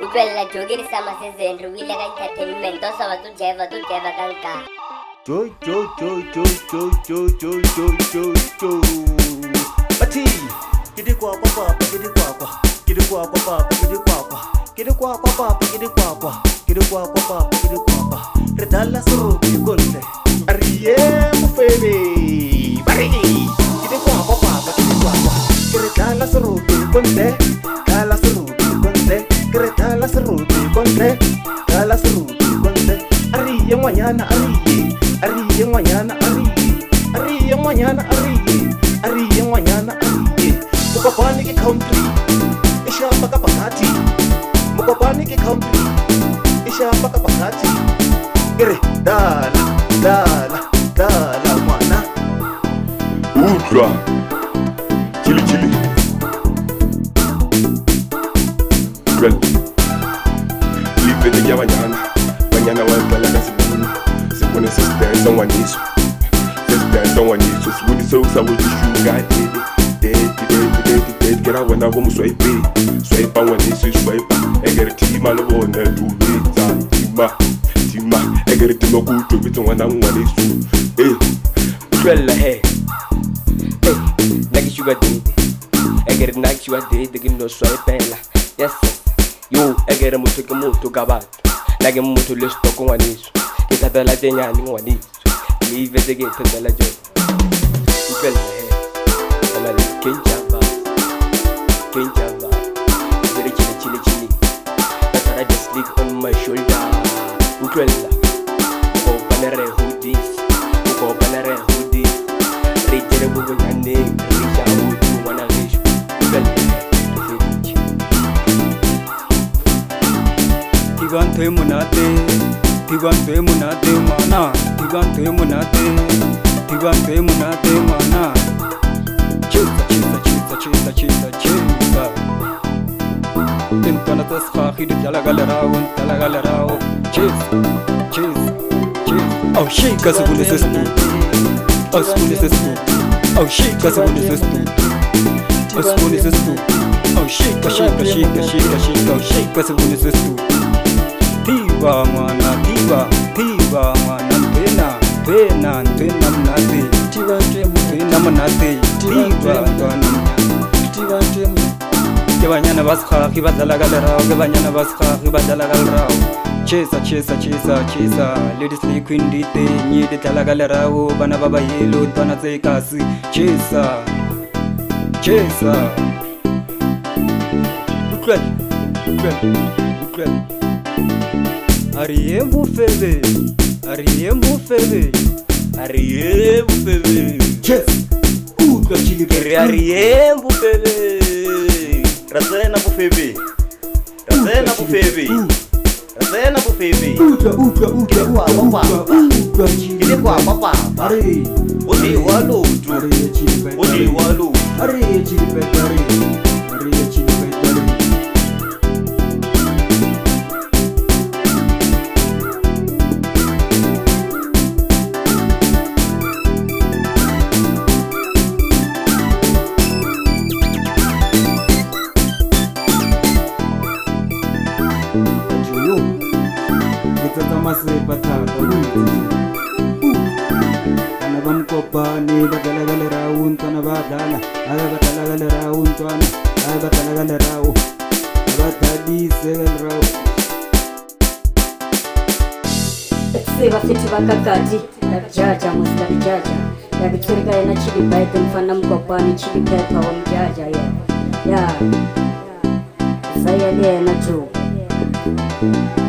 utlwella jogirisa masezeni re wile ka entertainment o sa batho jeva kanka Joy. Pati, kidi kwa papa, kidi kwa papa, kidi kwa papa, kidi kwa papa, kidi kwa papa, kidi kwa papa, kidi kwa papa, kidi kwa papa. Redala suru konte, ariye mufebe, bari. Kidi kwa papa, kidi kwa papa, redala suru konte, kala suru konte, redala suru konte, kala suru konte. Ariye mañana ariye. Ariye mañana ariye mañana ariye mañana ariye mukopani ke country ishamba ka pakati mukopani ke country ishamba ka pakati ere dala mwana ultra chili well live the mañana wala kasi when it's sister, someone needs you. With the souls, I will just shoot. Got dead. Get out when I go swipe it. Swipe on when it's swipe. I get a team on the one that do it. Tima. I get a team of good to be the one I'm one is true. Hey, hey. Like sugar daddy. I get a night you are dead. They give no swipe. Yes, yo, I get a motor to Gabat. Like a motor list to go on is. Kita telah jenyan ngwani, live the game telah jauh. Bukan sama kencang, dari cili. Tara just sleep on my shoulder. Bukan kau panare hoodies, Rejere bukan ane, Rejau tu mana risu. Bukan Tiganto munate mana tiganto munate mana chisa intana tasxaxi talagalaraw cheese oh shake asugune sestu oh shake asugune sestu oh shake asugune sestu Tiba mana pena menate Tiba menate Kebanyana basqa kibadala galarao Chesa ladies ni queen dite nyi de tala galarao bana baba yelo tana zekasi chesa Ukran Ariye mufebe Yes Uka chili pepper Ariye mufebe Razena mufebe Uka Kide kwa papa Odi walu Ariye chili pepper Kopani badala raun tana badala badala raun tana badala raun batadi segal raun Seba fiti bakakati jaja musali jaja ya bichirika yana chili baita mfana mkopani chili pepa wa mjaja ya saya dia na tu